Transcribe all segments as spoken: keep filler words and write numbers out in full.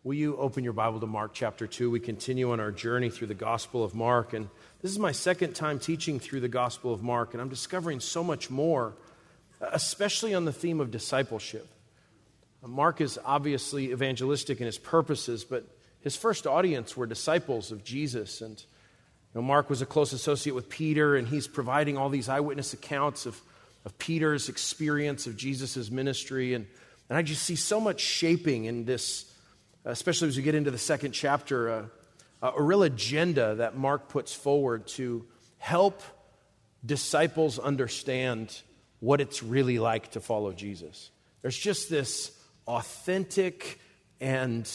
Will you open your Bible to Mark chapter two? We continue on our journey through the Gospel of Mark, and this is my second time teaching through the Gospel of Mark, and I'm discovering so much more, especially on the theme of discipleship. Mark is obviously evangelistic in his purposes, but his first audience were disciples of Jesus, and you know, Mark was a close associate with Peter, and he's providing all these eyewitness accounts of, of Peter's experience of Jesus' ministry, and, and I just see so much shaping in this, especially as we get into the second chapter, uh, a real agenda that Mark puts forward to help disciples understand what it's really like to follow Jesus. There's just this authentic and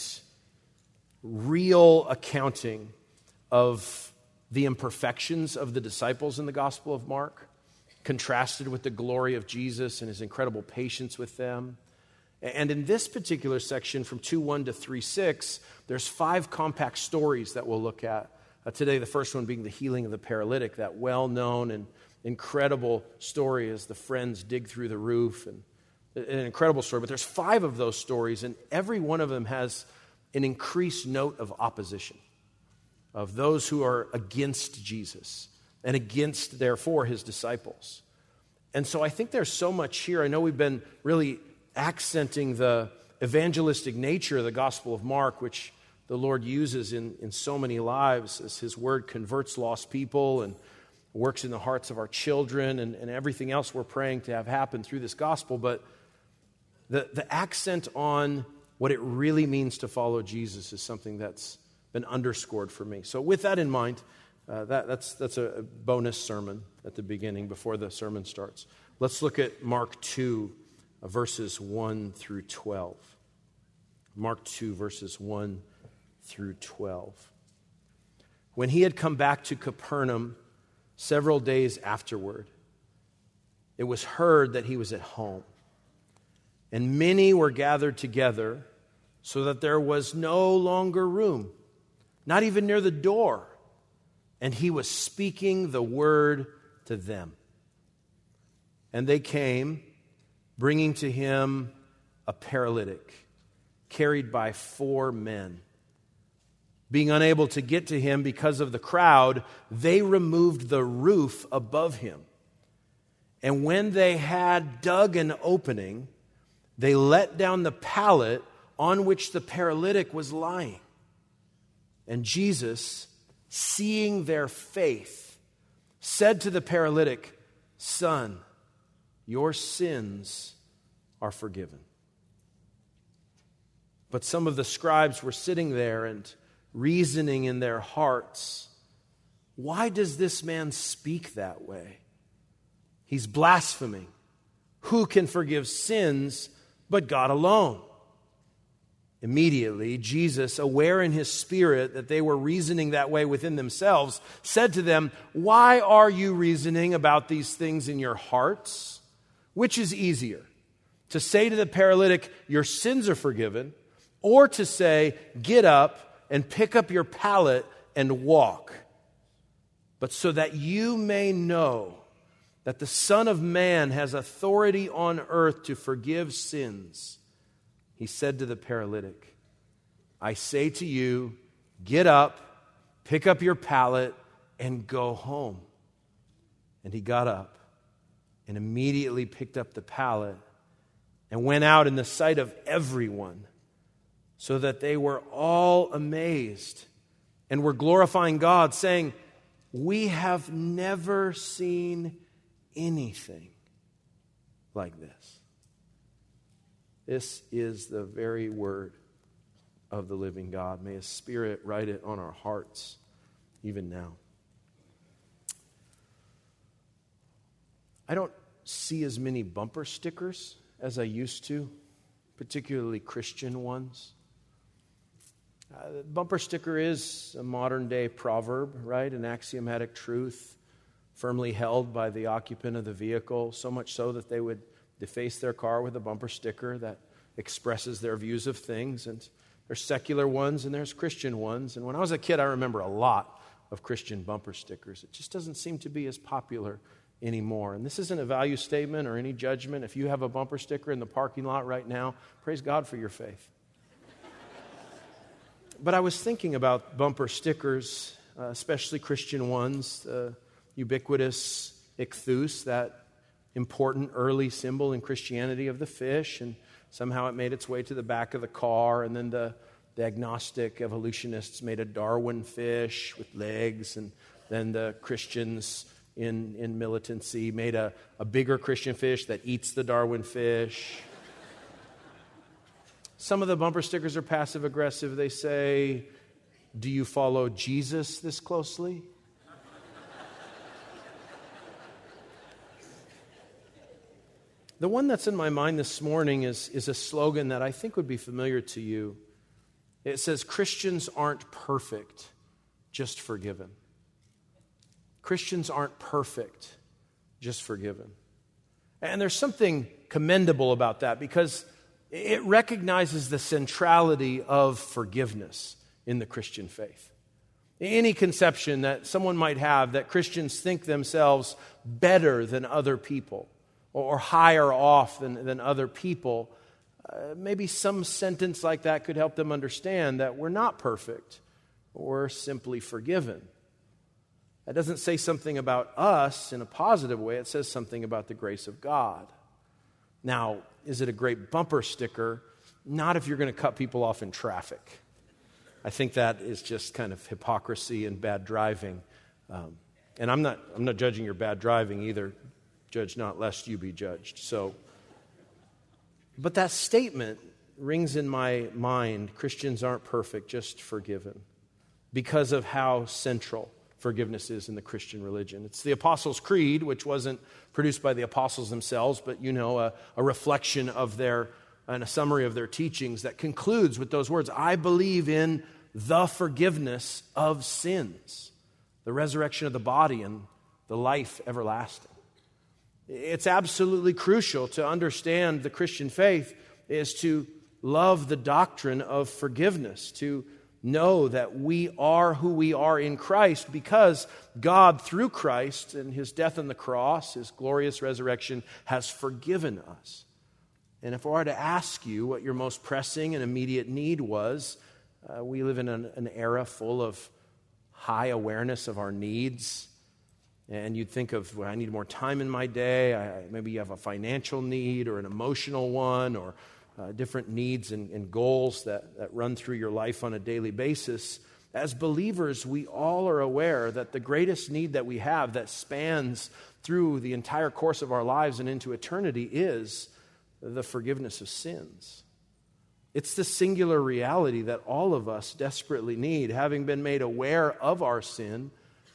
real accounting of the imperfections of the disciples in the Gospel of Mark, contrasted with the glory of Jesus and his incredible patience with them. And in this particular section, from two one to three six, there's five compact stories that we'll look at. Uh, today, the first one being the healing of the paralytic, that well-known and incredible story as the friends dig through the roof. And an incredible story. But there's five of those stories, and every one of them has an increased note of opposition, of those who are against Jesus and against, therefore, his disciples. And so I think there's so much here. I know we've been really accenting the evangelistic nature of the Gospel of Mark, which the Lord uses in, in so many lives as his word converts lost people and works in the hearts of our children and, and everything else we're praying to have happen through this gospel. But the, the accent on what it really means to follow Jesus is something that's been underscored for me. So with that in mind, uh, that, that's, that's a bonus sermon at the beginning before the sermon starts. Let's look at Mark two, verses one through twelve. Mark two, verses one through twelve. When he had come back to Capernaum several days afterward, it was heard that he was at home. And many were gathered together so that there was no longer room, not even near the door. And he was speaking the word to them. And they came, bringing to him a paralytic, carried by four men. Being unable to get to him because of the crowd, they removed the roof above him. And when they had dug an opening, they let down the pallet on which the paralytic was lying. And Jesus, seeing their faith, said to the paralytic, "Son, your sins are forgiven." But some of the scribes were sitting there and reasoning in their hearts, "Why does this man speak that way? He's blaspheming. Who can forgive sins but God alone?" Immediately, Jesus, aware in his spirit that they were reasoning that way within themselves, said to them, "Why are you reasoning about these things in your hearts? Which is easier, to say to the paralytic, 'Your sins are forgiven,' or to say, 'Get up and pick up your pallet and walk'? But so that you may know that the Son of Man has authority on earth to forgive sins," he said to the paralytic, "I say to you, get up, pick up your pallet, and go home." And he got up and immediately picked up the pallet and went out in the sight of everyone, so that they were all amazed and were glorifying God, saying, "We have never seen anything like this." This is the very word of the living God. May his Spirit write it on our hearts even now. I don't see as many bumper stickers as I used to, particularly Christian ones. Uh, the bumper sticker is a modern-day proverb, right? An axiomatic truth firmly held by the occupant of the vehicle, so much so that they would deface their car with a bumper sticker that expresses their views of things. And there's secular ones and there's Christian ones. And when I was a kid, I remember a lot of Christian bumper stickers. It just doesn't seem to be as popular anymore. And this isn't a value statement or any judgment. If you have a bumper sticker in the parking lot right now, praise God for your faith. But I was thinking about bumper stickers, uh, especially Christian ones, uh, ubiquitous ichthus, that important early symbol in Christianity of the fish, and somehow it made its way to the back of the car, and then the, the agnostic evolutionists made a Darwin fish with legs, and then the Christians in, in militancy made a, a bigger Christian fish that eats the Darwin fish. Some of the bumper stickers are passive-aggressive. They say, "Do you follow Jesus this closely?" The one that's in my mind this morning is, is a slogan that I think would be familiar to you. It says, "Christians aren't perfect, just forgiven." Christians aren't perfect, just forgiven. And there's something commendable about that, because it recognizes the centrality of forgiveness in the Christian faith. Any conception that someone might have that Christians think themselves better than other people or higher off than, than other people, uh, maybe some sentence like that could help them understand that we're not perfect, we're simply forgiven. That doesn't say something about us in a positive way, it says something about the grace of God. Now, is it a great bumper sticker? Not if you're going to cut people off in traffic. I think that is just kind of hypocrisy and bad driving. Um, and I'm not I'm not judging your bad driving either. Judge not, lest you be judged. So, but that statement rings in my mind. Christians aren't perfect, just forgiven, because of how central forgiveness is in the Christian religion. It's the Apostles' Creed, which wasn't produced by the apostles themselves, but, you know, a, a reflection of their, and a summary of their teachings that concludes with those words, "I believe in the forgiveness of sins, the resurrection of the body, and the life everlasting." It's absolutely crucial to understand the Christian faith is to love the doctrine of forgiveness, to know that we are who we are in Christ because God, through Christ and His death on the cross, His glorious resurrection, has forgiven us. And if I were to ask you what your most pressing and immediate need was, uh, we live in an, an era full of high awareness of our needs. And you'd think of, well, I need more time in my day. I, maybe you have a financial need or an emotional one, or Uh, different needs and, and goals that, that run through your life on a daily basis. As believers, we all are aware that the greatest need that we have that spans through the entire course of our lives and into eternity is the forgiveness of sins. It's the singular reality that all of us desperately need. Having been made aware of our sin,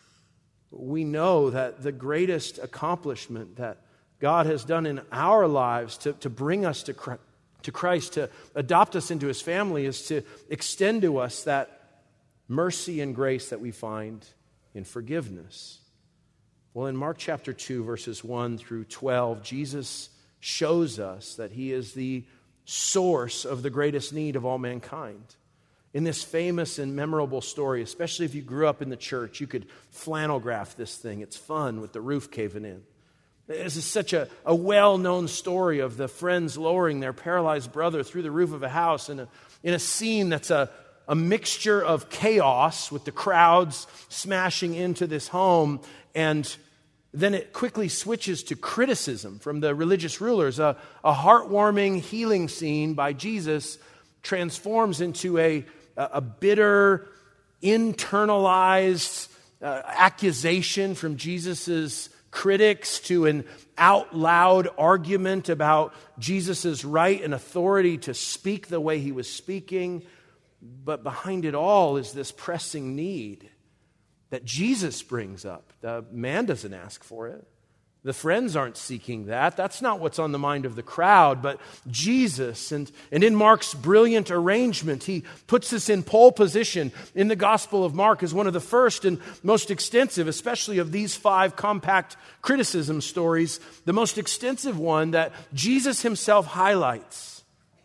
we know that the greatest accomplishment that God has done in our lives to, to bring us to Christ, to Christ, to adopt us into His family, is to extend to us that mercy and grace that we find in forgiveness. Well, in Mark chapter two, verses one through twelve, Jesus shows us that He is the source of the greatest need of all mankind. In this famous and memorable story, especially if you grew up in the church, you could flannel graph this thing. It's fun with the roof caving in. This is such a, a well-known story of the friends lowering their paralyzed brother through the roof of a house in a, in a scene that's a, a mixture of chaos with the crowds smashing into this home, and then it quickly switches to criticism from the religious rulers. A, a heartwarming healing scene by Jesus transforms into a, a bitter, internalized uh, accusation from Jesus's critics to an out loud argument about Jesus' right and authority to speak the way He was speaking. But behind it all is this pressing need that Jesus brings up. The man doesn't ask for it. The friends aren't seeking that. That's not what's on the mind of the crowd, but Jesus. And, and in Mark's brilliant arrangement, he puts this in pole position in the Gospel of Mark as one of the first and most extensive, especially of these five compact criticism stories, the most extensive one that Jesus Himself highlights.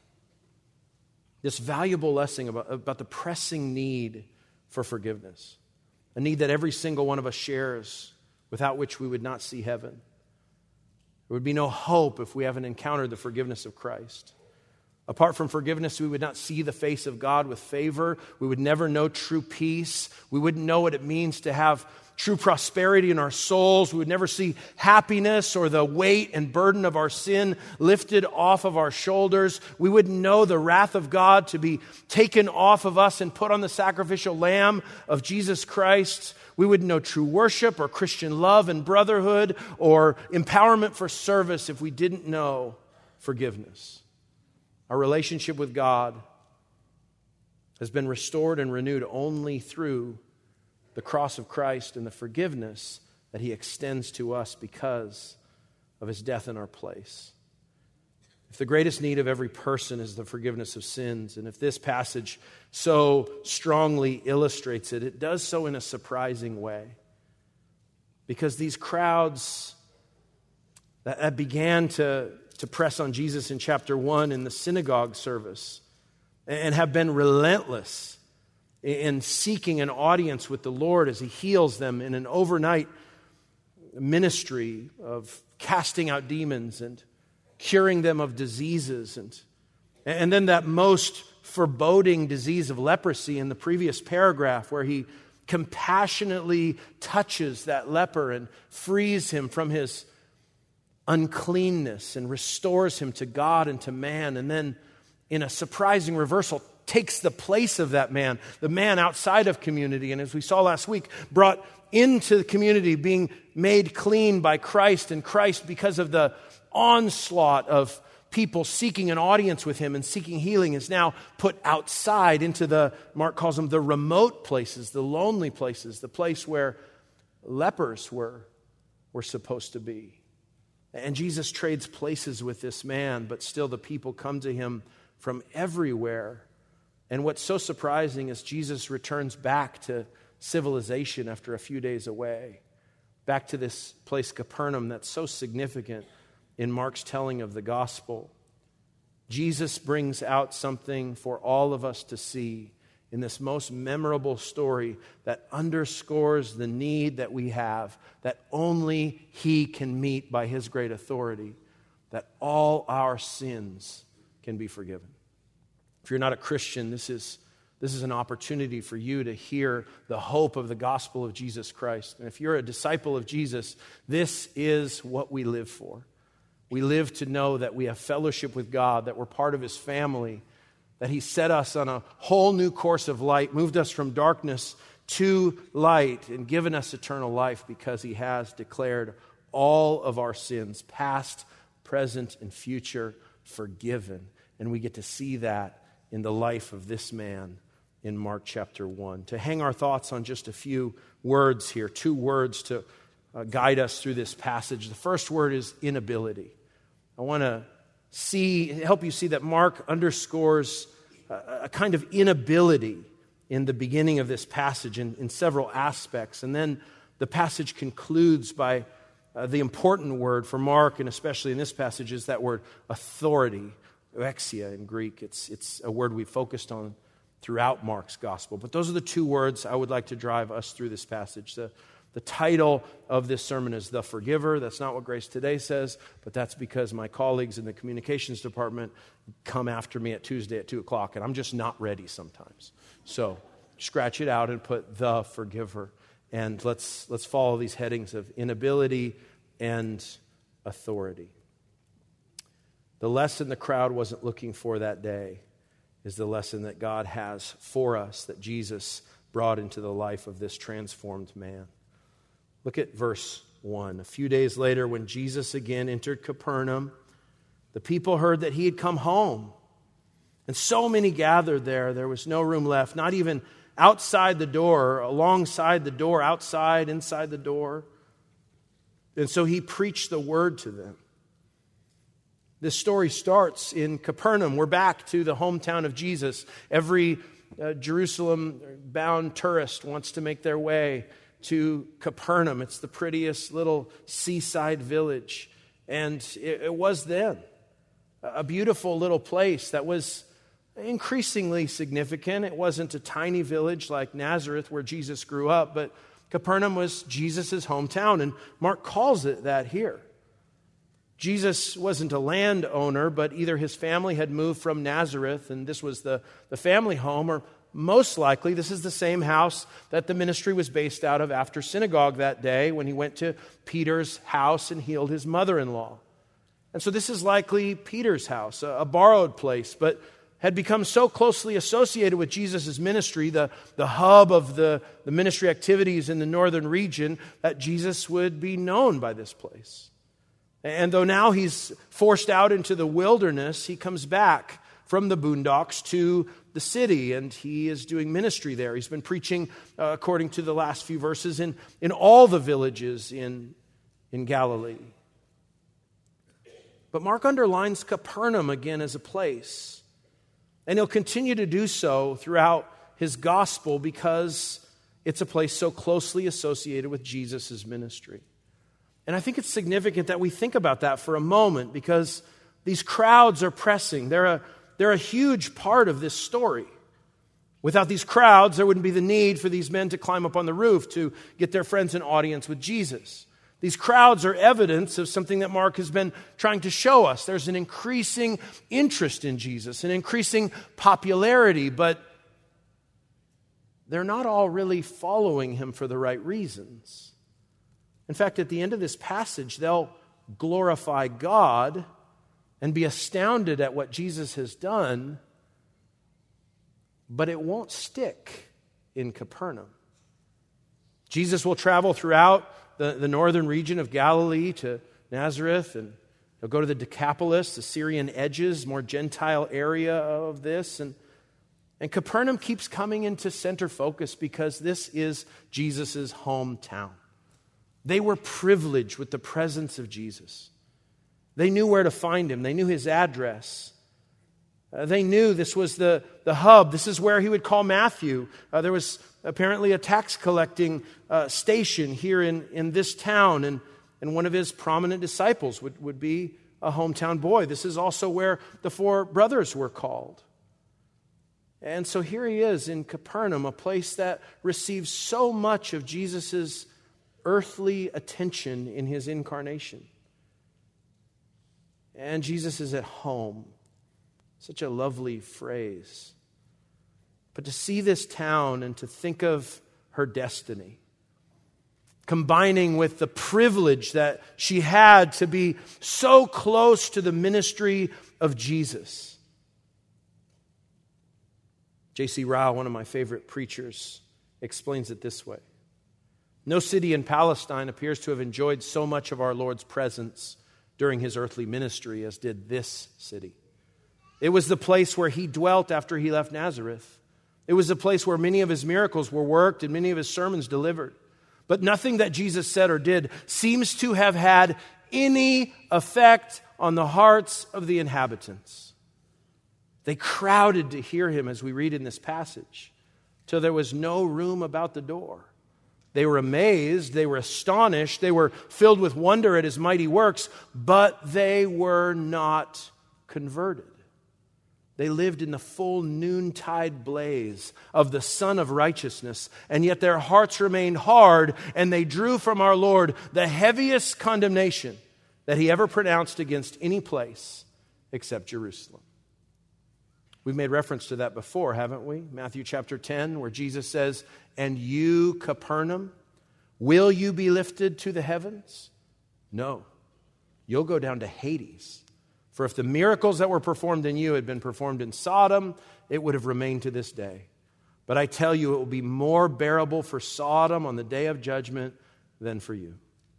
This valuable lesson about, about the pressing need for forgiveness, a need that every single one of us shares, without which we would not see heaven. There would be no hope if we haven't encountered the forgiveness of Christ. Apart from forgiveness, we would not see the face of God with favor. We would never know true peace. We wouldn't know what it means to have true prosperity in our souls. We would never see happiness or the weight and burden of our sin lifted off of our shoulders. We wouldn't know the wrath of God to be taken off of us and put on the sacrificial lamb of Jesus Christ. We wouldn't know true worship or Christian love and brotherhood or empowerment for service if we didn't know forgiveness. Our relationship with God has been restored and renewed only through the cross of Christ and the forgiveness that He extends to us because of His death in our place. If the greatest need of every person is the forgiveness of sins, and if this passage so strongly illustrates it, it does so in a surprising way. Because these crowds that, that began to, to press on Jesus in chapter one in the synagogue service and have been relentless in seeking an audience with the Lord as He heals them in an overnight ministry of casting out demons and curing them of diseases. And, and then that most foreboding disease of leprosy in the previous paragraph where He compassionately touches that leper and frees him from his uncleanness and restores him to God and to man. And then in a surprising reversal, takes the place of that man, the man outside of community, and as we saw last week, brought into the community, being made clean by Christ, and Christ, because of the onslaught of people seeking an audience with Him and seeking healing, is now put outside into the, Mark calls them the remote places, the lonely places, the place where lepers were, were supposed to be. And Jesus trades places with this man, but still the people come to Him from everywhere. And what's so surprising is Jesus returns back to civilization after a few days away, back to this place, Capernaum, that's so significant in Mark's telling of the gospel. Jesus brings out something for all of us to see in this most memorable story that underscores the need that we have, that only He can meet by His great authority, that all our sins can be forgiven. If you're not a Christian, this is, this is an opportunity for you to hear the hope of the gospel of Jesus Christ. And if you're a disciple of Jesus, this is what we live for. We live to know that we have fellowship with God, that we're part of His family, that He set us on a whole new course of light, moved us from darkness to light, and given us eternal life because He has declared all of our sins, past, present, and future, forgiven. And we get to see that in the life of this man in Mark chapter one. To hang our thoughts on just a few words here, two words to uh, guide us through this passage. The first word is inability. I want to see, help you see that Mark underscores a, a kind of inability in the beginning of this passage in, in several aspects. And then the passage concludes by uh, the important word for Mark, and especially in this passage, is that word authority. Exia in Greek. It's, it's a word we focused on throughout Mark's gospel. But those are the two words I would like to drive us through this passage. The, the title of this sermon is The Forgiver. That's not what Grace Today says, but that's because my colleagues in the communications department come after me at Tuesday at two o'clock, and I'm just not ready sometimes. So scratch it out and put The Forgiver. And let's, let's follow these headings of inability and authority. The lesson the crowd wasn't looking for that day is the lesson that God has for us, that Jesus brought into the life of this transformed man. Look at verse one. A few days later, when Jesus again entered Capernaum, the people heard that He had come home. And so many gathered there, there was no room left, not even outside the door, alongside the door, outside, inside the door. And so He preached the word to them. This story starts in Capernaum. We're back to the hometown of Jesus. Every uh, Jerusalem-bound tourist wants to make their way to Capernaum. It's the prettiest little seaside village. And it, it was then a beautiful little place that was increasingly significant. It wasn't a tiny village like Nazareth where Jesus grew up, but Capernaum was Jesus' hometown, and Mark calls it that here. Jesus wasn't a landowner, but either his family had moved from Nazareth, and this was the, the family home, or most likely this is the same house that the ministry was based out of after synagogue that day when he went to Peter's house and healed his mother-in-law. And so this is likely Peter's house, a, a borrowed place, but had become so closely associated with Jesus' ministry, the, the hub of the, the ministry activities in the northern region, that Jesus would be known by this place. And though now he's forced out into the wilderness, he comes back from the boondocks to the city, and he is doing ministry there. He's been preaching, uh, according to the last few verses, in, in all the villages in, in Galilee. But Mark underlines Capernaum again as a place. And he'll continue to do so throughout his gospel because it's a place so closely associated with Jesus' ministry. And I think it's significant that we think about that for a moment because these crowds are pressing. They're a, they're a huge part of this story. Without these crowds, there wouldn't be the need for these men to climb up on the roof to get their friends an audience with Jesus. These crowds are evidence of something that Mark has been trying to show us. There's an increasing interest in Jesus, an increasing popularity, but they're not all really following him for the right reasons. In fact, at the end of this passage, they'll glorify God and be astounded at what Jesus has done, but it won't stick in Capernaum. Jesus will travel throughout the, the northern region of Galilee to Nazareth, and he'll go to the Decapolis, the Syrian edges, more Gentile area of this. And, and Capernaum keeps coming into center focus because this is Jesus' hometown. They were privileged with the presence of Jesus. They knew where to find him. They knew his address. Uh, they knew this was the, the hub. This is where he would call Matthew. Uh, there was apparently a tax collecting uh, station here in, in this town, and, and one of his prominent disciples would, would be a hometown boy. This is also where the four brothers were called. And so here he is in Capernaum, a place that receives so much of Jesus' earthly attention in his incarnation. And Jesus is at home. Such a lovely phrase. But to see this town and to think of her destiny, combining with the privilege that she had to be so close to the ministry of Jesus. J C Ryle, one of my favorite preachers, explains it this way. No city in Palestine appears to have enjoyed so much of our Lord's presence during his earthly ministry as did this city. It was the place where he dwelt after he left Nazareth. It was the place where many of his miracles were worked and many of his sermons delivered. But nothing that Jesus said or did seems to have had any effect on the hearts of the inhabitants. They crowded to hear him, as we read in this passage, till there was no room about the door. They were amazed, they were astonished, they were filled with wonder at his mighty works, but they were not converted. They lived in the full noontide blaze of the Sun of Righteousness, and yet their hearts remained hard, and they drew from our Lord the heaviest condemnation that he ever pronounced against any place except Jerusalem. We've made reference to that before, haven't we? Matthew chapter ten, where Jesus says, "And you, Capernaum, will you be lifted to the heavens? No, you'll go down to Hades. For if the miracles that were performed in you had been performed in Sodom, it would have remained to this day. But I tell you, it will be more bearable for Sodom on the day of judgment than for you."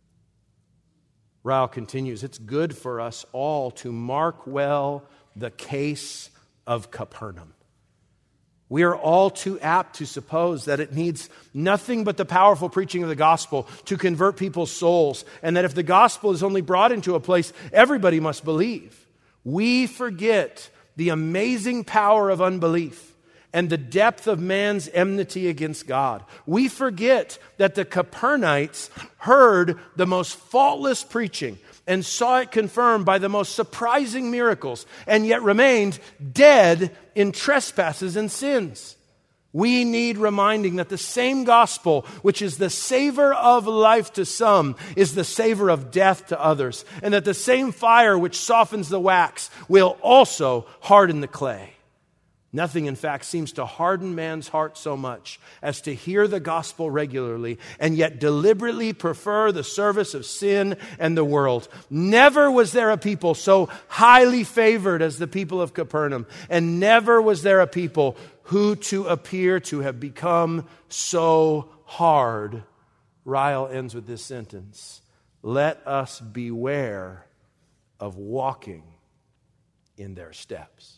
Ryle continues, "It's good for us all to mark well the case of Capernaum. We are all too apt to suppose that it needs nothing but the powerful preaching of the gospel to convert people's souls, and that if the gospel is only brought into a place, everybody must believe. We forget the amazing power of unbelief and the depth of man's enmity against God. We forget that the Capernites heard the most faultless preaching and saw it confirmed by the most surprising miracles, and yet remained dead in trespasses and sins. We need reminding that the same gospel, which is the savor of life to some, is the savor of death to others. And that the same fire which softens the wax will also harden the clay. Nothing, in fact, seems to harden man's heart so much as to hear the gospel regularly and yet deliberately prefer the service of sin and the world. Never was there a people so highly favored as the people of Capernaum, and never was there a people who to appear to have become so hard. Ryle ends with this sentence: let us beware of walking in their steps.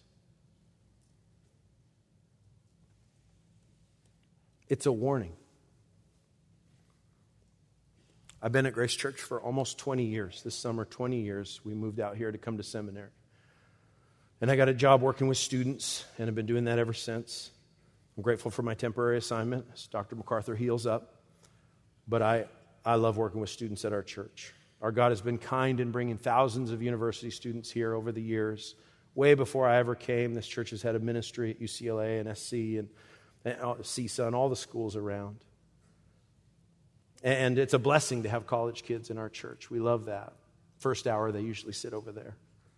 It's a warning. I've been at Grace Church for almost twenty years. This summer, twenty years. We moved out here to come to seminary. And I got a job working with students, and I've been doing that ever since. I'm grateful for my temporary assignment as Doctor MacArthur heals up. But I, I love working with students at our church. Our God has been kind in bringing thousands of university students here over the years. Way before I ever came, this church has had a ministry at U C L A and S C and C I S A and all the schools around. And it's a blessing to have college kids in our church. We love that. First hour, they usually sit over there.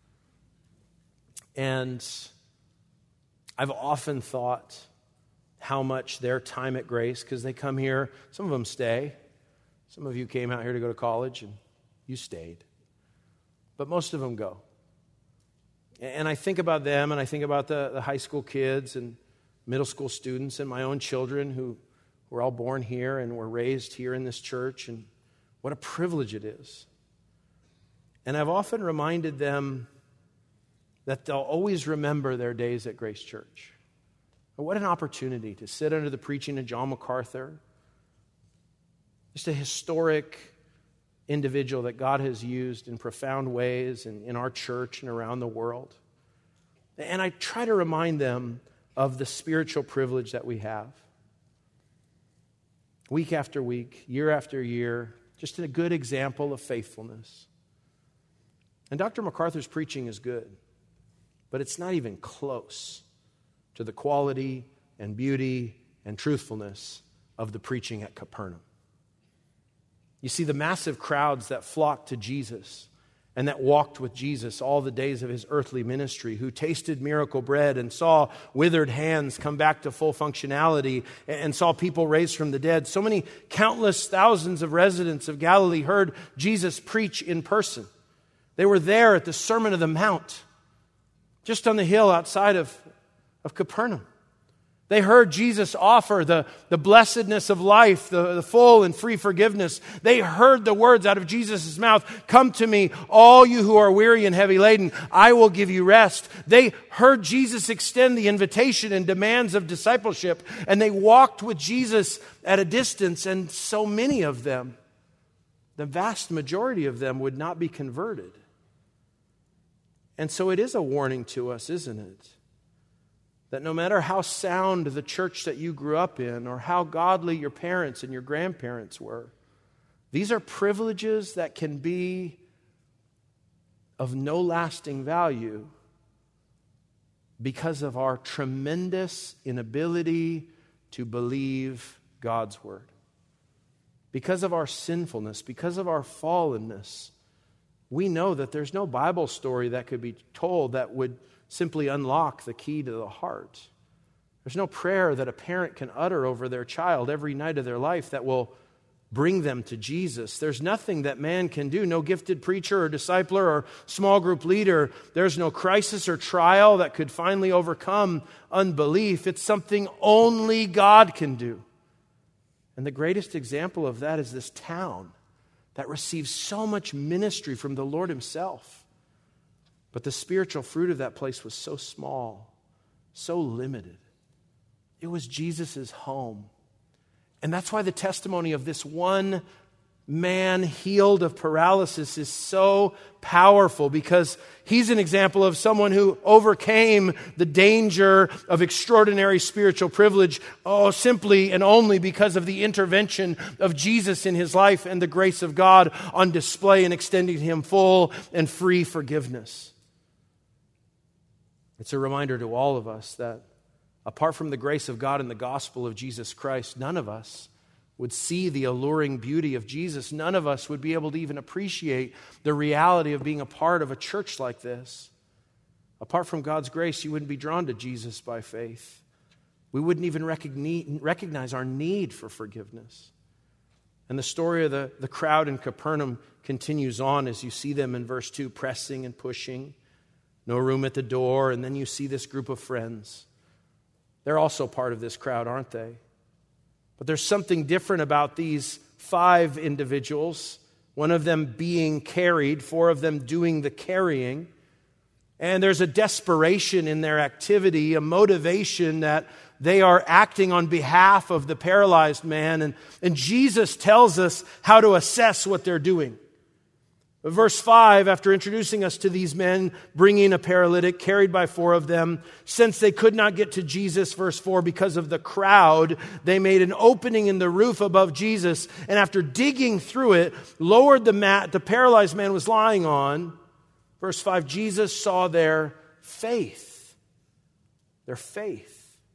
And I've often thought how much their time at Grace, because they come here, some of them stay. Some of you came out here to go to college and you stayed. But most of them go. And I think about them, and I think about the, the high school kids and middle school students and my own children who were all born here and were raised here in this church, and what a privilege it is. And I've often reminded them that they'll always remember their days at Grace Church. And what an opportunity to sit under the preaching of John MacArthur, just a historic individual that God has used in profound ways in, in our church and around the world. And I try to remind them of the spiritual privilege that we have. Week after week, year after year, just a good example of faithfulness. And Doctor MacArthur's preaching is good, but it's not even close to the quality and beauty and truthfulness of the preaching at Capernaum. You see, the massive crowds that flocked to Jesus and that walked with Jesus all the days of his earthly ministry, who tasted miracle bread and saw withered hands come back to full functionality and saw people raised from the dead. So many countless thousands of residents of Galilee heard Jesus preach in person. They were there at the Sermon of the Mount, just on the hill outside of, of Capernaum. They heard Jesus offer the, the blessedness of life, the, the full and free forgiveness. They heard the words out of Jesus' mouth, "Come to me, all you who are weary and heavy laden, I will give you rest." They heard Jesus extend the invitation and demands of discipleship, and they walked with Jesus at a distance, and so many of them, the vast majority of them, would not be converted. And so it is a warning to us, isn't it? That no matter how sound the church that you grew up in, or how godly your parents and your grandparents were, these are privileges that can be of no lasting value because of our tremendous inability to believe God's word. Because of our sinfulness, because of our fallenness, we know that there's no Bible story that could be told that would simply unlock the key to the heart. There's no prayer that a parent can utter over their child every night of their life that will bring them to Jesus. There's nothing that man can do, no gifted preacher or discipler or small group leader. There's no crisis or trial that could finally overcome unbelief. It's something only God can do. And the greatest example of that is this town that receives so much ministry from the Lord himself. But the spiritual fruit of that place was so small, so limited. It was Jesus' home. And that's why the testimony of this one man healed of paralysis is so powerful, because he's an example of someone who overcame the danger of extraordinary spiritual privilege, oh, simply and only because of the intervention of Jesus in his life and the grace of God on display and extending to him full and free forgiveness. It's a reminder to all of us that Apart from the grace of God and the gospel of Jesus Christ, none of us would see the alluring beauty of Jesus. None of us would be able to even appreciate the reality of being a part of a church like this. Apart from God's grace, you wouldn't be drawn to Jesus by faith. We wouldn't even recognize our need for forgiveness. And the story of the, the crowd in Capernaum continues on as you see them in verse two, pressing and pushing. No room at the door. And then you see this group of friends. They're also part of this crowd, aren't they? But there's something different about these five individuals. One of them being carried, four of them doing the carrying. And there's a desperation in their activity, a motivation that they are acting on behalf of the paralyzed man. And, and Jesus tells us how to assess what they're doing. Verse five, after introducing us to these men bringing a paralytic carried by four of them, since they could not get to Jesus, verse four, because of the crowd, they made an opening in the roof above Jesus, and after digging through it, lowered the mat the paralyzed man was lying on. Verse five, Jesus saw their faith. Their faith.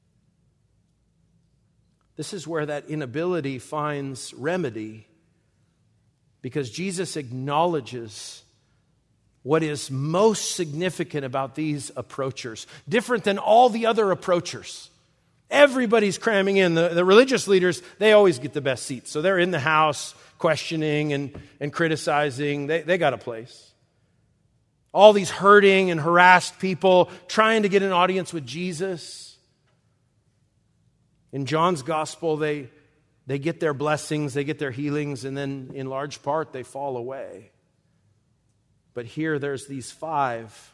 This is where that inability finds remedy, because Jesus acknowledges what is most significant about these approachers, different than all the other approachers. Everybody's cramming in. The, the religious leaders, they always get the best seats. So they're in the house questioning and, and criticizing. They, they got a place. All these hurting and harassed people trying to get an audience with Jesus. In John's gospel, they, they get their blessings, they get their healings, and then in large part they fall away. But here there's these five.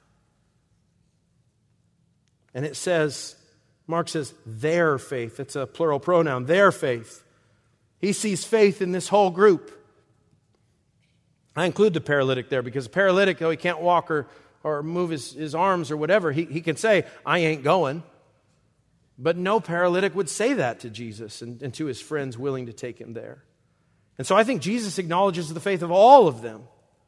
And it says, Mark says, their faith. It's a plural pronoun, their faith. He sees faith in this whole group. I include the paralytic there because the paralytic, though he can't walk or, or move his, his arms or whatever, he, he can say, I ain't going. But no paralytic would say that to Jesus and, and to his friends willing to take him there. And so I think Jesus acknowledges the faith of all of them.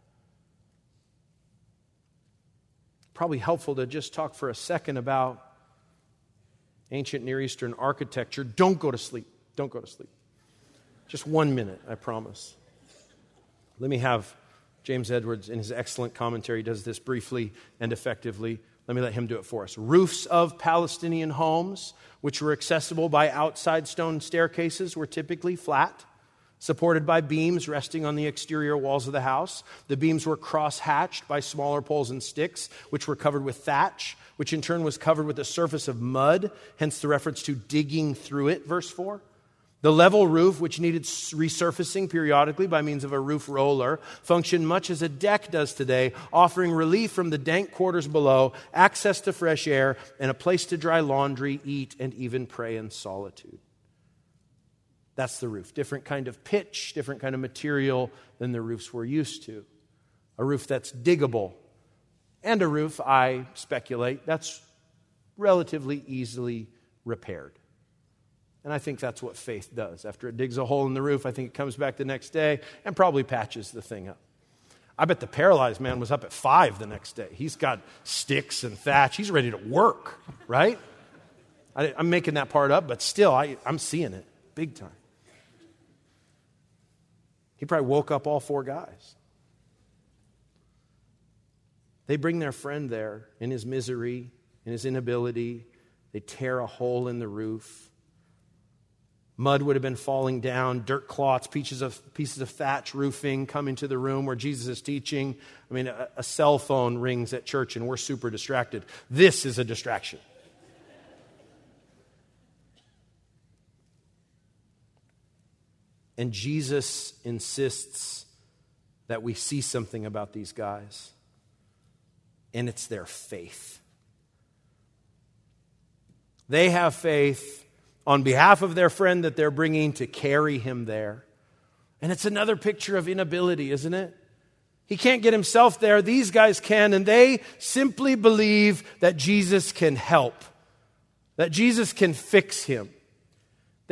Probably helpful to just talk for a second about ancient Near Eastern architecture. Don't go to sleep. Don't go to sleep. Just one minute, I promise. Let me have James Edwards, in his excellent commentary, does this briefly and effectively. Let me let him do it for us. Roofs of Palestinian homes, which were accessible by outside stone staircases, were typically flat, supported by beams resting on the exterior walls of the house. The beams were cross-hatched by smaller poles and sticks, which were covered with thatch, which in turn was covered with a surface of mud, hence the reference to digging through it, verse four. The level roof, which needed resurfacing periodically by means of a roof roller, functioned much as a deck does today, offering relief from the dank quarters below, access to fresh air, and a place to dry laundry, eat, and even pray in solitude. That's the roof. Different kind of pitch, different kind of material than the roofs we're used to. A roof that's diggable. And a roof, I speculate, that's relatively easily repaired. And I think that's what faith does. After it digs a hole in the roof, I think it comes back the next day and probably patches the thing up. I bet the paralyzed man was up at five the next day. He's got sticks and thatch. He's ready to work, right? I, I'm making that part up, but still, I, I'm seeing it big time. He probably woke up all four guys. They bring their friend there in his misery, in his inability. They tear a hole in the roof. Mud would have been falling down, dirt clots, pieces of, pieces of thatch roofing come into the room where Jesus is teaching. I mean, a, a cell phone rings at church and we're super distracted. This is a distraction. And Jesus insists that we see something about these guys, and it's their faith. They have faith on behalf of their friend that they're bringing to carry him there. And it's another picture of inability, isn't it? He can't get himself there. These guys can, and they simply believe that Jesus can help, that Jesus can fix him.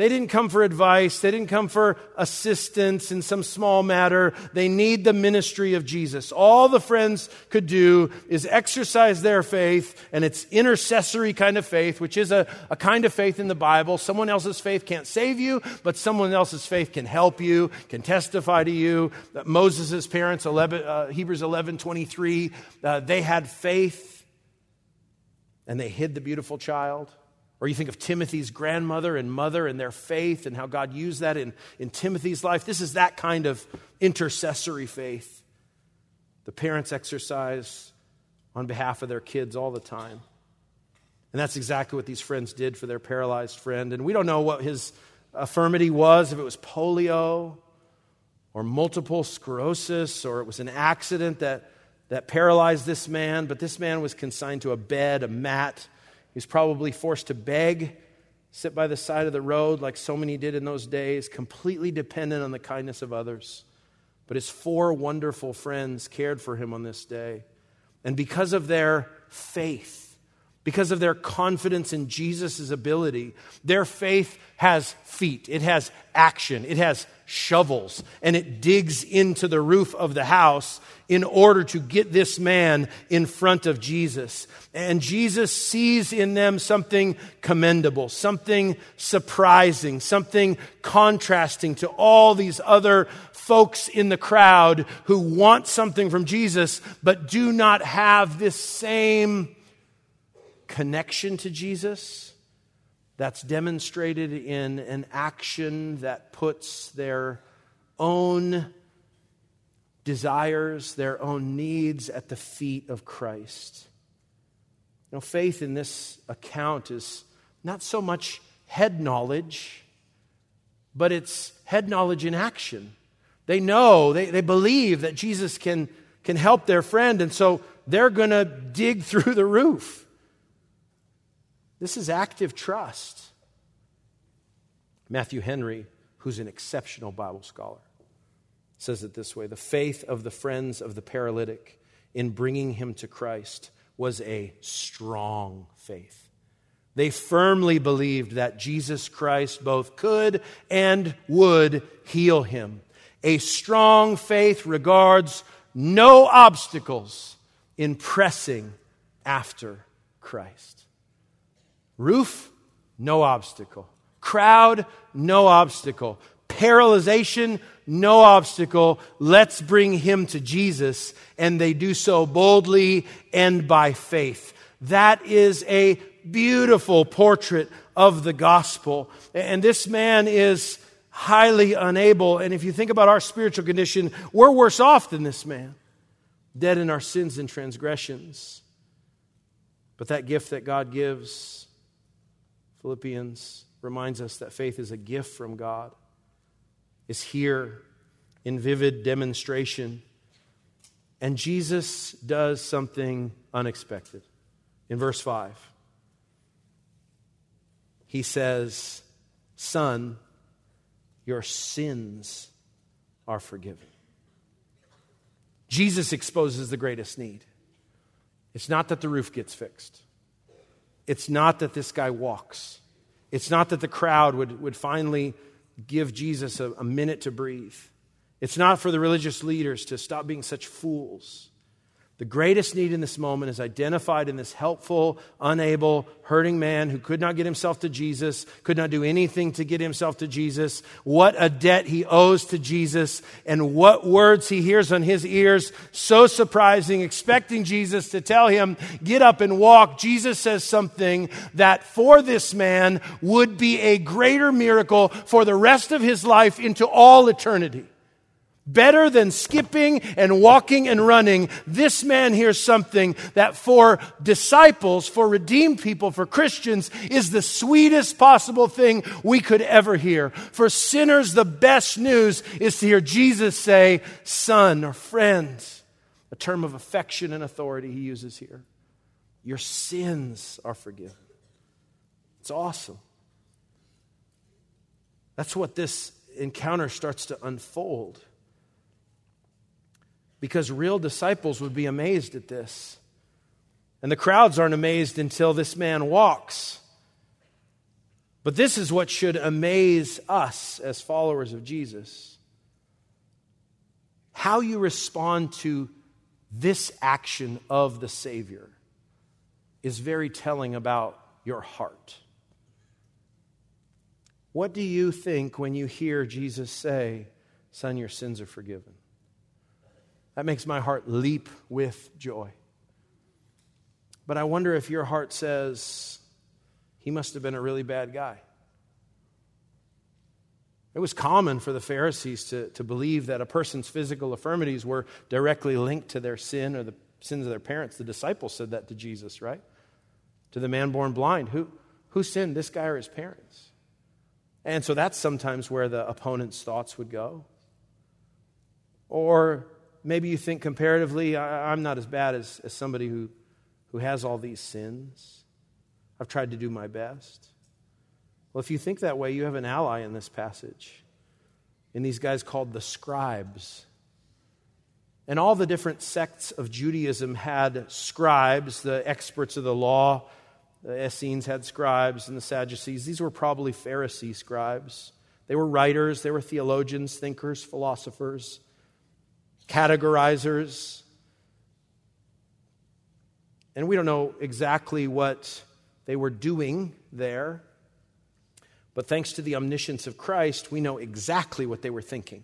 They didn't come for advice. They didn't come for assistance in some small matter. They need the ministry of Jesus. All the friends could do is exercise their faith, and it's intercessory kind of faith, which is a, a kind of faith in the Bible. Someone else's faith can't save you, but someone else's faith can help you, can testify to you. Moses' parents, eleven, uh, Hebrews eleven twenty-three, uh, they had faith, and they hid the beautiful child. Or you think of Timothy's grandmother and mother and their faith and how God used that in, in Timothy's life. This is that kind of intercessory faith. The parents exercise on behalf of their kids all the time. And that's exactly what these friends did for their paralyzed friend. And we don't know what his infirmity was, if it was polio or multiple sclerosis, or it was an accident that, that paralyzed this man. But this man was consigned to a bed, a mat. He was probably forced to beg, sit by the side of the road like so many did in those days, completely dependent on the kindness of others. But his four wonderful friends cared for him on this day. And because of their faith, because of their confidence in Jesus' ability, their faith has feet, it has action, it has shovels, and it digs into the roof of the house in order to get this man in front of Jesus. And Jesus sees in them something commendable, something surprising, something contrasting to all these other folks in the crowd who want something from Jesus but do not have this same connection to Jesus that's demonstrated in an action that puts their own desires, their own needs at the feet of Christ. You know, faith in this account is not so much head knowledge, but it's head knowledge in action. They know, they, they believe that Jesus can, can help their friend, and so they're going to dig through the roof. This is active trust. Matthew Henry, who's an exceptional Bible scholar, says it this way: the faith of the friends of the paralytic in bringing him to Christ was a strong faith. They firmly believed that Jesus Christ both could and would heal him. A strong faith regards no obstacles in pressing after Christ. Roof, no obstacle. Crowd, no obstacle. Paralyzation, no obstacle. Let's bring him to Jesus. And they do so boldly and by faith. That is a beautiful portrait of the gospel. And this man is highly unable. And if you think about our spiritual condition, we're worse off than this man. Dead in our sins and transgressions. But that gift that God gives, Philippians reminds us that faith is a gift from God, is here in vivid demonstration. And Jesus does something unexpected. In verse five, he says, "Son, your sins are forgiven." Jesus exposes the greatest need. It's not that the roof gets fixed. It's not that this guy walks. It's not that the crowd would, would finally give Jesus a, a minute to breathe. It's not for the religious leaders to stop being such fools. The greatest need in this moment is identified in this helpful, unable, hurting man who could not get himself to Jesus, could not do anything to get himself to Jesus. What a debt he owes to Jesus, and what words he hears on his ears. So surprising, expecting Jesus to tell him, "Get up and walk." Jesus says something that for this man would be a greater miracle for the rest of his life into all eternity. Better than skipping and walking and running, this man hears something that for disciples, for redeemed people, for Christians, is the sweetest possible thing we could ever hear. For sinners, the best news is to hear Jesus say, "Son," or "friend," a term of affection and authority he uses here. Your sins are forgiven. It's awesome. That's what this encounter starts to unfold. Because real disciples would be amazed at this. And the crowds aren't amazed until this man walks. But this is what should amaze us as followers of Jesus. How you respond to this action of the Savior is very telling about your heart. What do you think when you hear Jesus say, "Son, your sins are forgiven"? That makes my heart leap with joy. But I wonder if your heart says, he must have been a really bad guy. It was common for the Pharisees to, to believe that a person's physical infirmities were directly linked to their sin or the sins of their parents. The disciples said that to Jesus, right? To the man born blind. Who, who sinned, this guy or his parents? And so that's sometimes where the opponent's thoughts would go. Or maybe you think comparatively, I, I'm not as bad as, as somebody who, who has all these sins. I've tried to do my best. Well, if you think that way, you have an ally in this passage, in these guys called the scribes. And all the different sects of Judaism had scribes, the experts of the law. The Essenes had scribes, and the Sadducees. These were probably Pharisee scribes. They were writers, they were theologians, thinkers, philosophers, categorizers. And we don't know exactly what they were doing there. But thanks to the omniscience of Christ, we know exactly what they were thinking.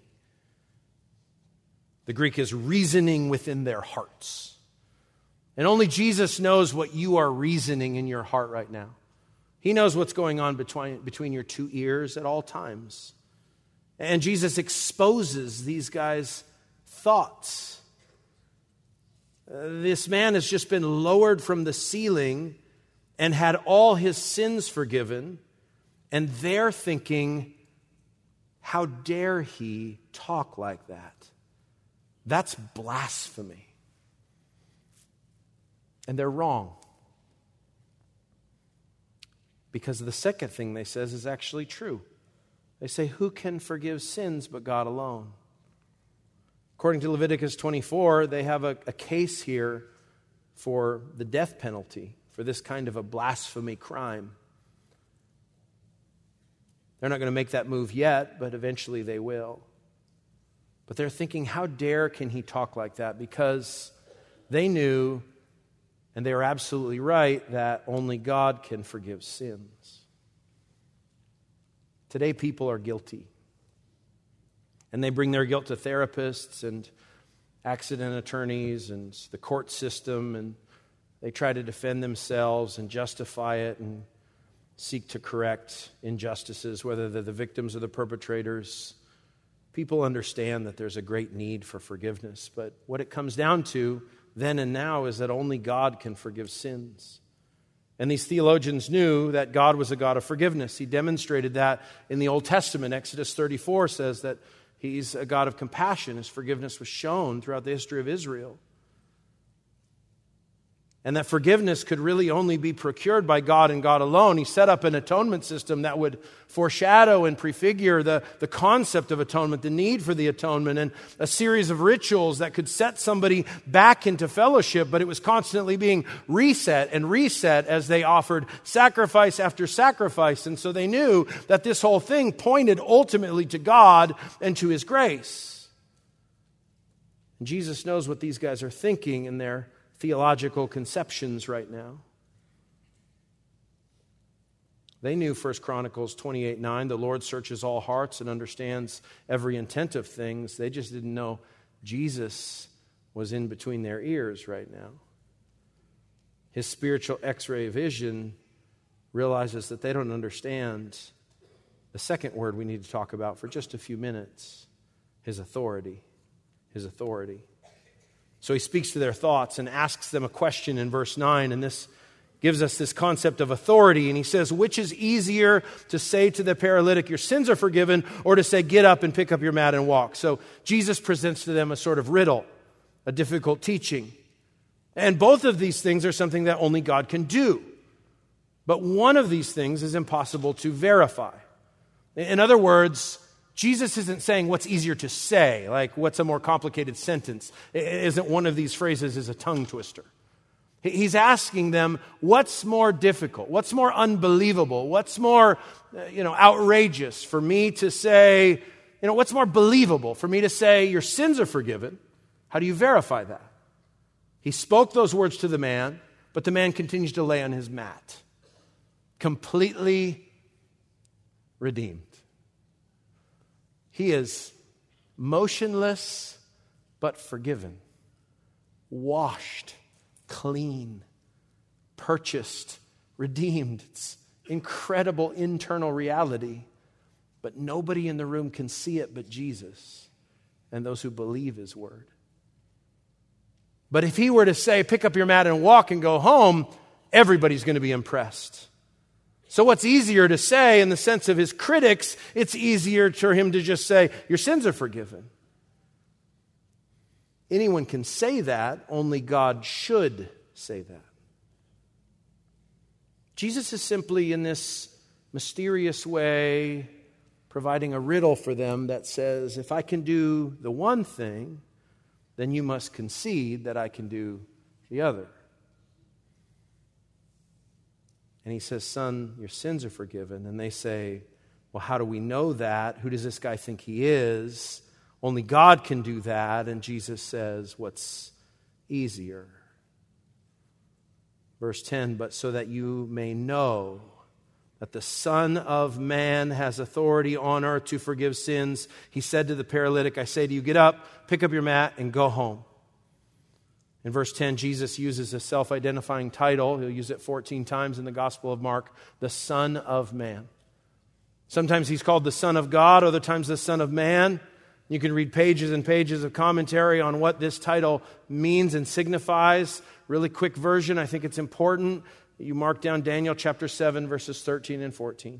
The Greek is reasoning within their hearts. And only Jesus knows what you are reasoning in your heart right now. He knows what's going on between, between your two ears at all times. And Jesus exposes these guys' thoughts. Uh, this man has just been lowered from the ceiling and had all his sins forgiven. And they're thinking, how dare he talk like that? That's blasphemy. And they're wrong. Because the second thing they says is actually true. They say, who can forgive sins but God alone? According to Leviticus twenty-four, they have a, a case here for the death penalty for this kind of a blasphemy crime. They're not going to make that move yet, but eventually they will. But they're thinking, how dare can he talk like that? Because they knew, and they were absolutely right, that only God can forgive sins. Today people are guilty. And they bring their guilt to therapists and accident attorneys and the court system, and they try to defend themselves and justify it and seek to correct injustices, whether they're the victims or the perpetrators. People understand that there's a great need for forgiveness, but what it comes down to then and now is that only God can forgive sins. And these theologians knew that God was a God of forgiveness. He demonstrated that in the Old Testament. Exodus thirty-four says that He's a God of compassion. His forgiveness was shown throughout the history of Israel. And that forgiveness could really only be procured by God and God alone. He set up an atonement system that would foreshadow and prefigure the, the concept of atonement, the need for the atonement, and a series of rituals that could set somebody back into fellowship, but it was constantly being reset and reset as they offered sacrifice after sacrifice. And so they knew that this whole thing pointed ultimately to God and to His grace. And Jesus knows what these guys are thinking in their theological conceptions right now. They knew First Chronicles twenty-eight nine, the Lord searches all hearts and understands every intent of things. They just didn't know Jesus was in between their ears right now. His spiritual x-ray vision realizes that they don't understand the second word we need to talk about for just a few minutes, His authority. His authority. So he speaks to their thoughts and asks them a question in verse nine, and this gives us this concept of authority. And he says, which is easier to say to the paralytic, your sins are forgiven, or to say, get up and pick up your mat and walk? So Jesus presents to them a sort of riddle, a difficult teaching. And both of these things are something that only God can do. But one of these things is impossible to verify. In other words, Jesus isn't saying what's easier to say, like what's a more complicated sentence. It isn't one of these phrases is a tongue twister. He's asking them, what's more difficult? What's more unbelievable? What's more, you know, outrageous for me to say, you know, what's more believable for me to say your sins are forgiven? How do you verify that? He spoke those words to the man, but the man continues to lay on his mat, completely redeemed. He is motionless but forgiven, washed, clean, purchased, redeemed. It's incredible internal reality, but nobody in the room can see it but Jesus and those who believe his word. But if he were to say, pick up your mat and walk and go home, everybody's going to be impressed. So what's easier to say in the sense of his critics? It's easier for him to just say, your sins are forgiven. Anyone can say that, only God should say that. Jesus is simply in this mysterious way providing a riddle for them that says, if I can do the one thing, then you must concede that I can do the other. And he says, son, your sins are forgiven. And they say, well, how do we know that? Who does this guy think he is? Only God can do that. And Jesus says, what's easier? Verse ten, but so that you may know that the Son of Man has authority on earth to forgive sins, he said to the paralytic, I say to you, get up, pick up your mat, and go home. In verse ten, Jesus uses a self-identifying title. He'll use it fourteen times in the Gospel of Mark, the Son of Man. Sometimes he's called the Son of God, other times the Son of Man. You can read pages and pages of commentary on what this title means and signifies. Really quick version, I think it's important. You mark down Daniel chapter seven, verses thirteen and fourteen.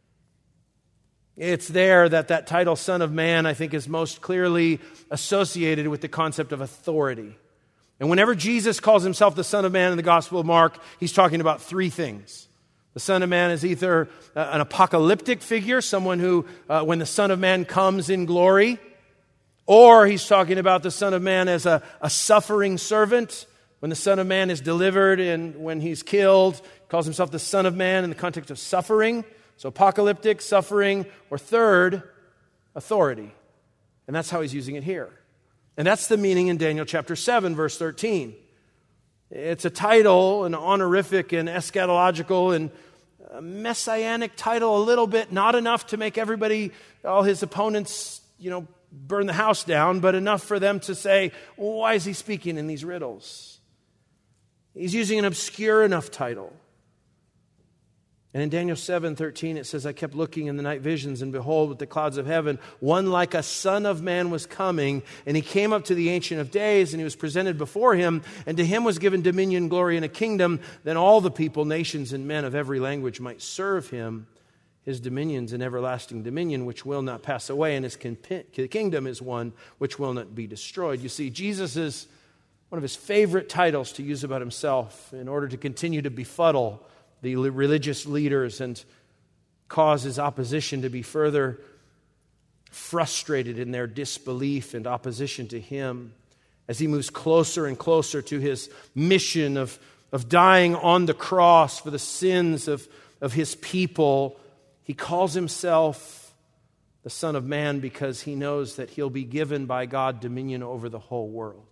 It's there that that title, Son of Man, I think is most clearly associated with the concept of authority. And whenever Jesus calls himself the Son of Man in the Gospel of Mark, he's talking about three things. The Son of Man is either an apocalyptic figure, someone who, uh, when the Son of Man comes in glory, or he's talking about the Son of Man as a, a suffering servant. When the Son of Man is delivered and when he's killed, he calls himself the Son of Man in the context of suffering. So apocalyptic, suffering, or third, authority. And that's how he's using it here. And that's the meaning in Daniel chapter seven, verse thirteen. It's a title, an honorific and eschatological and a messianic title a little bit, not enough to make everybody, all his opponents, you know, burn the house down, but enough for them to say, well, why is he speaking in these riddles? He's using an obscure enough title. And in Daniel seven thirteen, it says, I kept looking in the night visions, and behold, with the clouds of heaven, one like a son of man was coming, and he came up to the Ancient of Days, and he was presented before him, and to him was given dominion, glory, and a kingdom. Then all the people, nations, and men of every language might serve him. His dominion's an everlasting dominion which will not pass away, and his kingdom is one which will not be destroyed. You see, Jesus is one of his favorite titles to use about himself in order to continue to befuddle the religious leaders and cause his opposition to be further frustrated in their disbelief and opposition to him as he moves closer and closer to his mission of, of dying on the cross for the sins of, of his people. He calls himself the Son of Man because he knows that he'll be given by God dominion over the whole world.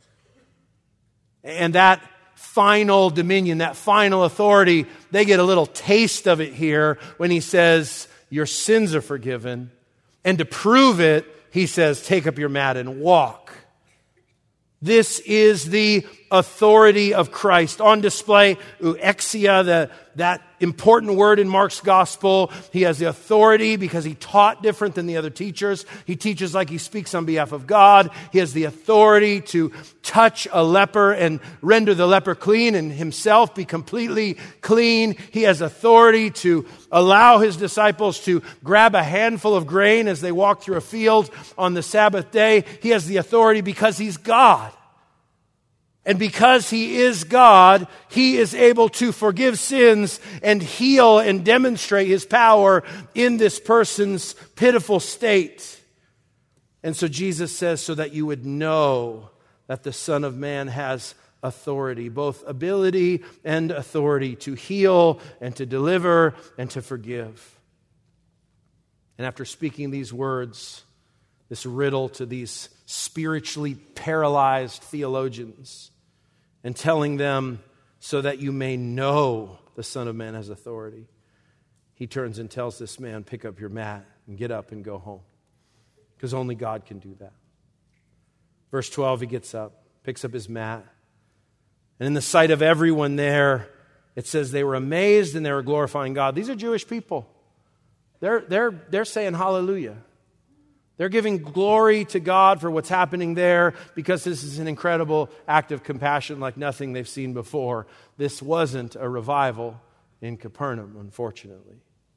And that final dominion, that final authority, they get a little taste of it here when he says, your sins are forgiven. And to prove it, he says, take up your mat and walk. This is the authority of Christ on display. Ouexia, the, that important word in Mark's gospel. He has the authority because he taught different than the other teachers. He teaches like he speaks on behalf of God. He has the authority to touch a leper and render the leper clean and himself be completely clean. He has authority to allow his disciples to grab a handful of grain as they walk through a field on the Sabbath day. He has the authority because he's God. And because he is God, he is able to forgive sins and heal and demonstrate his power in this person's pitiful state. And so Jesus says, so that you would know that the Son of Man has authority, both ability and authority to heal and to deliver and to forgive. And after speaking these words, this riddle to these spiritually paralyzed theologians, and telling them, so that you may know the Son of Man has authority, he turns and tells this man, pick up your mat and get up and go home. Because only God can do that. Verse twelve, he gets up, picks up his mat. And in the sight of everyone there, it says they were amazed and they were glorifying God. These are Jewish people. They're, they're, they're saying hallelujah. They're giving glory to God for what's happening there because this is an incredible act of compassion like nothing they've seen before. This wasn't a revival in Capernaum, unfortunately.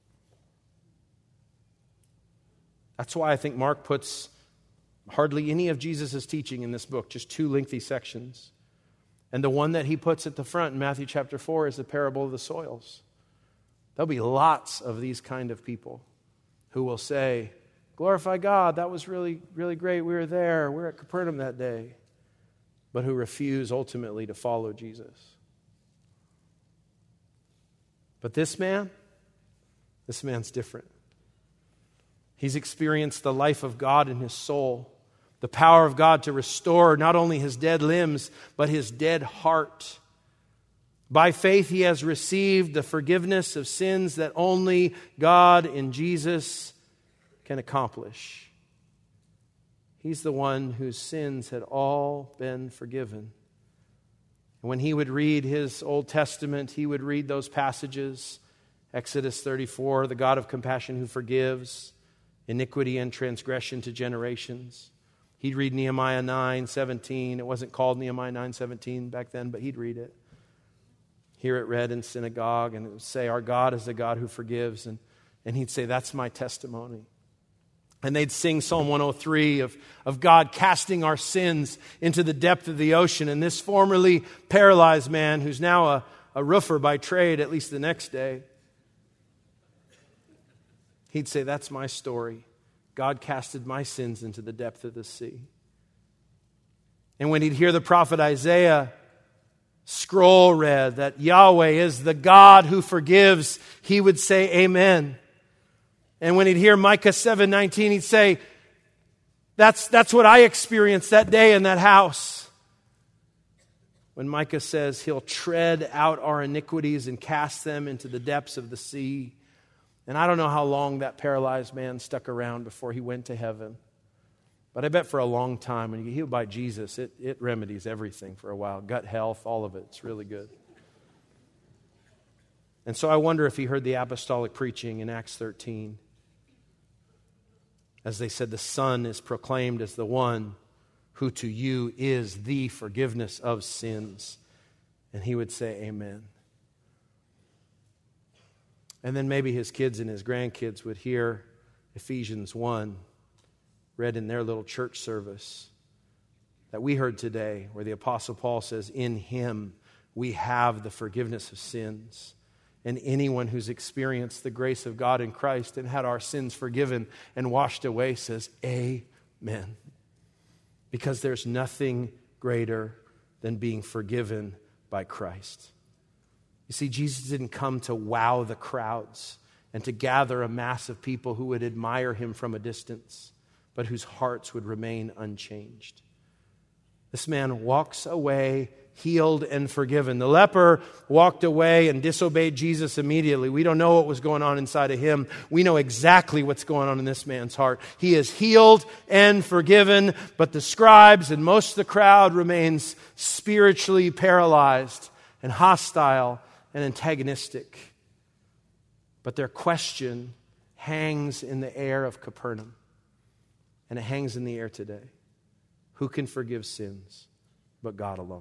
That's why I think Mark puts hardly any of Jesus' teaching in this book, just two lengthy sections. And the one that he puts at the front in Matthew chapter four is the parable of the soils. There'll be lots of these kind of people who will say, glorify God, that was really, really great. We were there. We were at Capernaum that day. But who refuse ultimately to follow Jesus. But this man, this man's different. He's experienced the life of God in his soul, the power of God to restore not only his dead limbs, but his dead heart. By faith, he has received the forgiveness of sins that only God in Jesus can accomplish. He's the one whose sins had all been forgiven. When he would read his Old Testament, he would read those passages, Exodus thirty-four, the God of compassion who forgives iniquity and transgression to generations. He'd read Nehemiah nine seventeen. It wasn't called Nehemiah nine seventeen back then, but he'd read it. Hear it read in synagogue, and it would say, our God is a God who forgives. And, and he'd say, that's my testimony. And they'd sing Psalm one oh three of, of God casting our sins into the depth of the ocean. And this formerly paralyzed man, who's now a, a roofer by trade, at least the next day, he'd say, that's my story. God casted my sins into the depth of the sea. And when he'd hear the prophet Isaiah scroll read that Yahweh is the God who forgives, he would say, amen. And when he'd hear Micah seven nineteen, he'd say, that's, that's what I experienced that day in that house. When Micah says he'll tread out our iniquities and cast them into the depths of the sea. And I don't know how long that paralyzed man stuck around before he went to heaven. But I bet for a long time, when you get healed by Jesus, it, it remedies everything for a while. Gut health, all of it. It's really good. And so I wonder if he heard the apostolic preaching in Acts thirteen. As they said, the Son is proclaimed as the one who to you is the forgiveness of sins. And he would say, amen. And then maybe his kids and his grandkids would hear Ephesians one read in their little church service that we heard today, where the Apostle Paul says, in him we have the forgiveness of sins. And anyone who's experienced the grace of God in Christ and had our sins forgiven and washed away says, amen. Because there's nothing greater than being forgiven by Christ. You see, Jesus didn't come to wow the crowds and to gather a mass of people who would admire him from a distance, but whose hearts would remain unchanged. This man walks away healed and forgiven. The leper walked away and disobeyed Jesus immediately. We don't know what was going on inside of him. We know exactly what's going on in this man's heart. He is healed and forgiven, but the scribes and most of the crowd remains spiritually paralyzed and hostile and antagonistic. But their question hangs in the air of Capernaum, and it hangs in the air today. Who can forgive sins but God alone?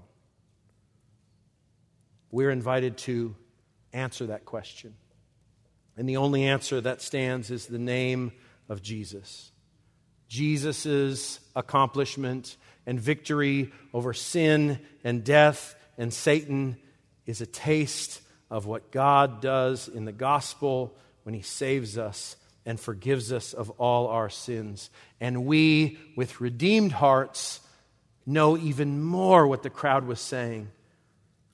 We're invited to answer that question. And the only answer that stands is the name of Jesus. Jesus' accomplishment and victory over sin and death and Satan is a taste of what God does in the gospel when he saves us and forgives us of all our sins. And we, with redeemed hearts, know even more what the crowd was saying.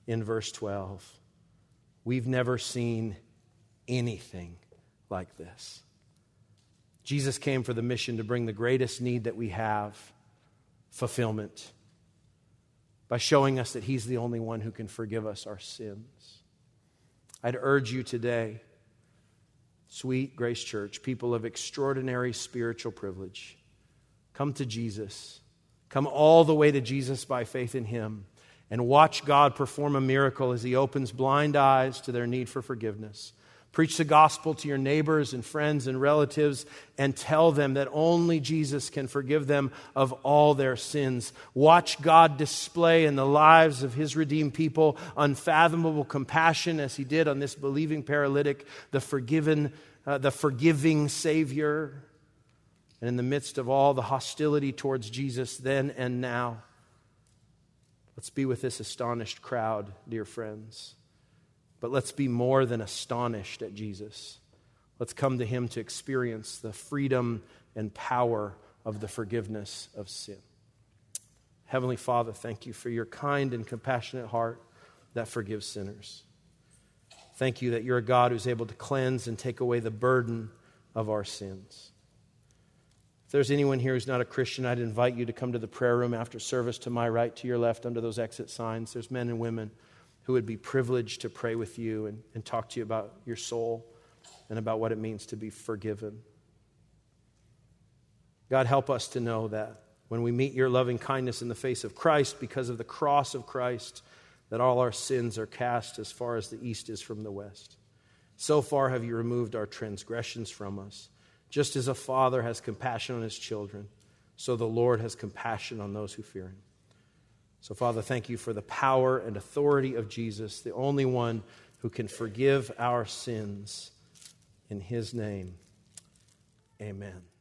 in verse twelve. We've never seen anything like this. Jesus came for the mission to bring the greatest need that we have, fulfillment, by showing us that He's the only one who can forgive us our sins. I'd urge you today, Sweet Grace Church, people of extraordinary spiritual privilege, come to Jesus. Come all the way to Jesus by faith in Him and watch God perform a miracle as He opens blind eyes to their need for forgiveness. Preach the gospel to your neighbors and friends and relatives and tell them that only Jesus can forgive them of all their sins. Watch God display in the lives of His redeemed people unfathomable compassion as He did on this believing paralytic, the forgiven, uh, the forgiving Savior. And in the midst of all the hostility towards Jesus then and now, let's be with this astonished crowd, dear friends. But let's be more than astonished at Jesus. Let's come to Him to experience the freedom and power of the forgiveness of sin. Heavenly Father, thank You for Your kind and compassionate heart that forgives sinners. Thank You that You're a God who's able to cleanse and take away the burden of our sins. If there's anyone here who's not a Christian, I'd invite you to come to the prayer room after service to my right, to your left, under those exit signs. There's men and women who would be privileged to pray with you and, and talk to you about your soul and about what it means to be forgiven. God, help us to know that when we meet Your loving kindness in the face of Christ, because of the cross of Christ, that all our sins are cast as far as the east is from the west. So far have You removed our transgressions from us. Just as a father has compassion on his children, so the Lord has compassion on those who fear Him. So, Father, thank You for the power and authority of Jesus, the only one who can forgive our sins. In His name, amen.